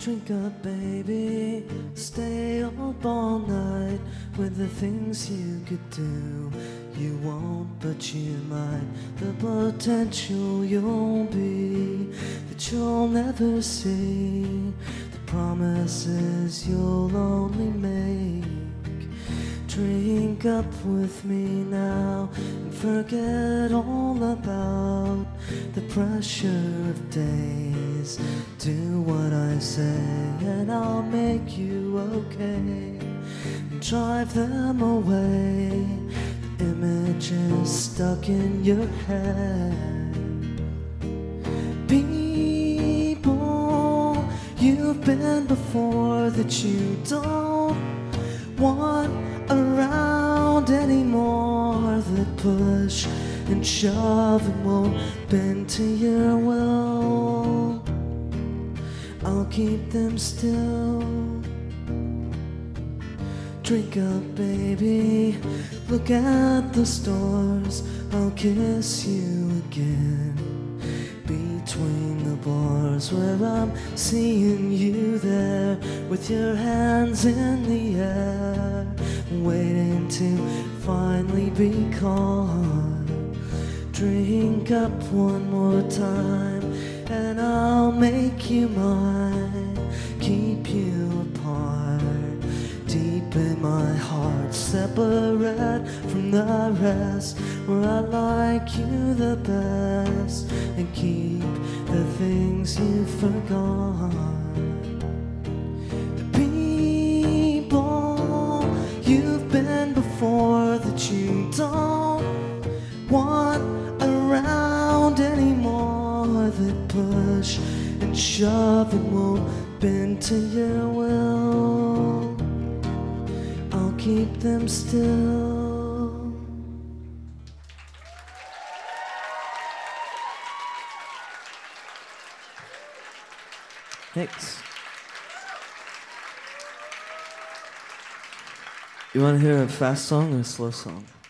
Drink up, baby, stay up all night with the things you could do. You won't, but you might. The potential you'll be that you'll never see. The promises you'll only make. Drink up with me now and forget all about the pressure of days. Do what I say and I'll make you okay, and drive them away. The images stuck in your head. People you've been before that you don't want around anymore, that push and shove and won't bend to your will. I'll keep them still. Drink up, baby, look at the stars. I'll kiss you again between the bars where I'm seeing you there with your hands in the air, waiting to finally be caught. Drink up one more time and I'll make you mine, keep you apart, deep in my heart, separate from the rest, where I like you the best and keep the things you forgot. The people you've been before that you don't want around anymore, that push and shove and won't bend to your will. I'll keep them still. Thanks. You want to hear a fast song or a slow song?